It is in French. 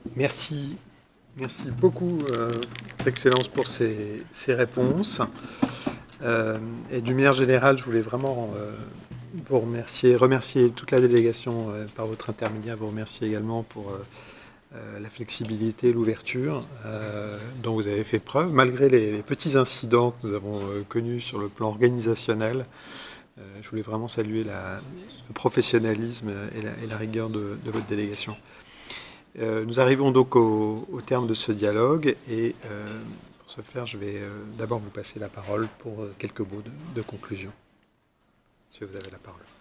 Merci, merci beaucoup, Excellence, pour ces réponses. Et d'une manière générale, je voulais vraiment vous remercier toute la délégation par votre intermédiaire, vous remercier également pour la flexibilité, l'ouverture dont vous avez fait preuve, malgré les petits incidents que nous avons connus sur le plan organisationnel. Je voulais vraiment saluer le professionnalisme et la rigueur de votre délégation. Nous arrivons donc au terme de ce dialogue et pour ce faire, je vais d'abord vous passer la parole pour quelques mots de conclusion. Si vous avez la parole.